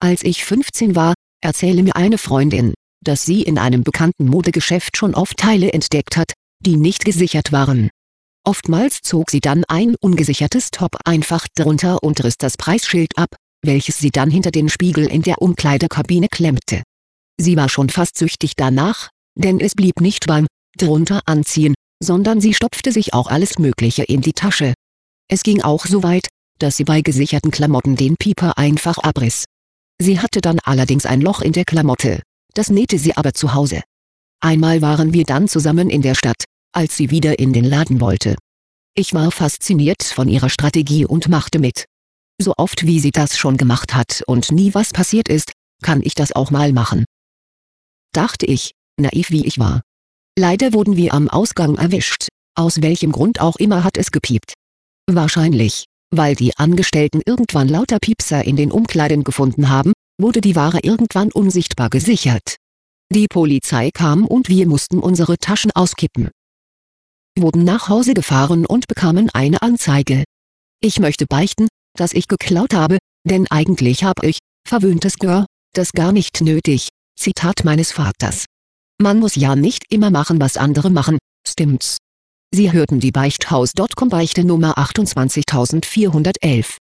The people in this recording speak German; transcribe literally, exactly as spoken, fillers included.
Als ich fünfzehn war, erzähle mir eine Freundin, dass sie in einem bekannten Modegeschäft schon oft Teile entdeckt hat, die nicht gesichert waren. Oftmals zog sie dann ein ungesichertes Top einfach drunter und riss das Preisschild ab, welches sie dann hinter den Spiegel in der Umkleidekabine klemmte. Sie war schon fast süchtig danach, denn es blieb nicht beim drunter anziehen, sondern sie stopfte sich auch alles Mögliche in die Tasche. Es ging auch so weit, dass sie bei gesicherten Klamotten den Pieper einfach abriss. Sie hatte dann allerdings ein Loch in der Klamotte, das nähte sie aber zu Hause. Einmal waren wir dann zusammen in der Stadt, als sie wieder in den Laden wollte. Ich war fasziniert von ihrer Strategie und machte mit. So oft wie sie das schon gemacht hat und nie was passiert ist, kann ich das auch mal machen. Dachte ich, naiv wie ich war. Leider wurden wir am Ausgang erwischt, aus welchem Grund auch immer hat es gepiept. Wahrscheinlich, weil die Angestellten irgendwann lauter Piepser in den Umkleiden gefunden haben, wurde die Ware irgendwann unsichtbar gesichert. Die Polizei kam und wir mussten unsere Taschen auskippen. Wurden nach Hause gefahren und bekamen eine Anzeige. Ich möchte beichten, dass ich geklaut habe, denn eigentlich habe ich, verwöhntes Girl, das gar nicht nötig. Zitat meines Vaters. Man muss ja nicht immer machen, was andere machen, stimmt's? Sie hörten die Beichthaus Punkt com Beichte Nummer achtundzwanzigtausendvierhundertelf.